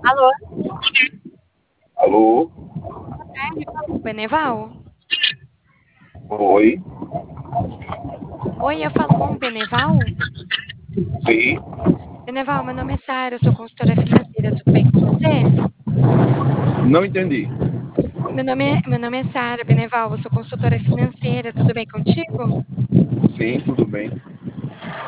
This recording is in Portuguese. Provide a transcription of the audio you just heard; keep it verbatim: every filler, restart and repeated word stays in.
Alô, Alô? boa tarde, fala com o Beneval? Oi? Oi, eu falo com o Beneval? Sim? Beneval, meu nome é Sara, eu sou consultora financeira, tudo bem com você? Não entendi. Meu nome é, meu nome é Sara, Beneval, eu sou consultora financeira, tudo bem contigo? Sim, tudo bem.